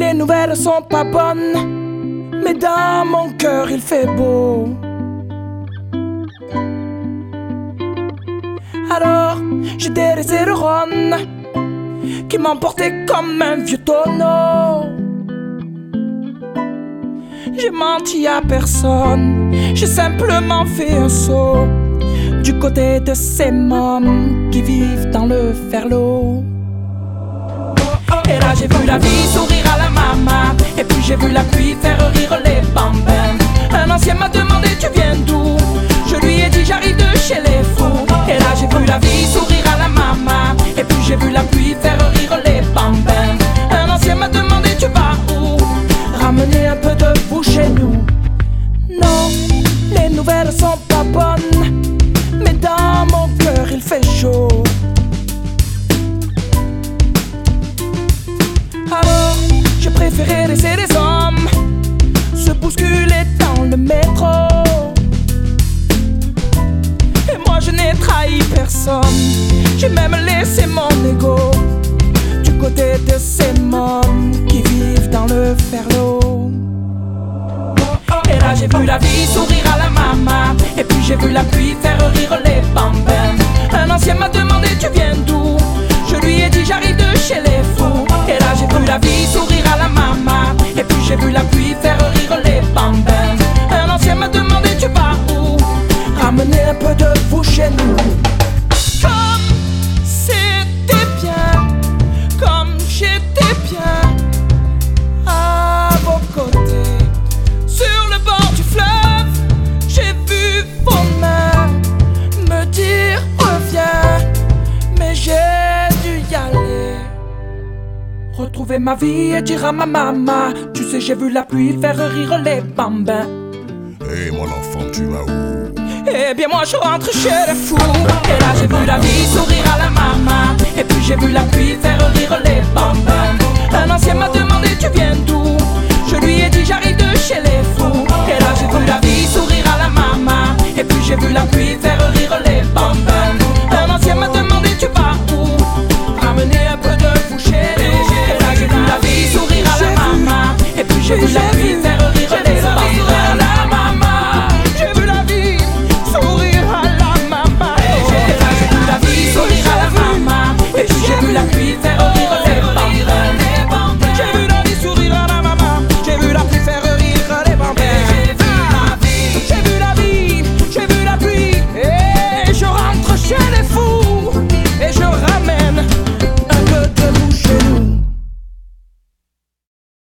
Les nouvelles sont pas bonnes, mais dans mon cœur il fait beau. Alors j'ai délaissé le Rhône qui m'emportait comme un vieux tonneau. J'ai menti à personne, j'ai simplement fait un saut du côté de ces mômes qui vivent dans le ferlot. Et là j'ai vu la vie sourire à la mama, et puis j'ai vu la pluie faire rire les bambins. Un ancien m'a demandé tu viens d'où? Je lui ai dit j'arrive de chez les fous. Et là j'ai vu la vie sourire à la mama, et puis j'ai vu la pluie faire rire les bambins. Un ancien m'a demandé tu vas où? Ramener un peu de vous chez nous. Non, les nouvelles sont pas bonnes, mais dans mon cœur il fait chaud. Alors j'ai préféré laisser les hommes se bousculer dans le métro. Et moi je n'ai trahi personne, j'ai même laissé mon ego du côté de ces mômes qui vivent dans le ferlot. Et là j'ai vu la vie sourire à la mama, et puis j'ai vu la pluie faire rire les bambins. Un ancien m'a demandé tu viens d'où? Je lui ai dit j'arrive de chez les fous. Et là j'ai vu la vie sourire à la mama, et puis j'ai vu la pluie faire rire les bambins. Un ancien m'a demandé tu vas où? Ramener un peu de vous chez nous. Comme c'était bien, comme j'étais bien à vos côtés. Sur le bord du fleuve, j'ai vu vos mains me dire reviens, mais j'ai dû y aller. Retrouver ma vie et dire à ma maman, tu sais j'ai vu la pluie faire rire les bambins. Hey mon enfant, tu vas où? Eh bien moi je rentre chez les fous. Et là j'ai vu la vie sourire à la maman, et puis j'ai vu la pluie faire rire les bambins. Un ancien m'a demandé tu viens d'où? Je lui ai dit j'arrive de chez les fous. Et là j'ai vu la vie sourire à la maman, et puis j'ai vu la pluie faire rire les bambins. Un ancien m'a demandé tu vas où? Ramener un peu de vous chez nous. Et là j'ai vu la vie sourire à la maman, et puis j'ai vu la pluie faire rire les bambins. La maman, j'ai vu la vie sourire à la maman. Et là j'ai vu la vie sourire à la maman, et puis j'ai vu la pluie faire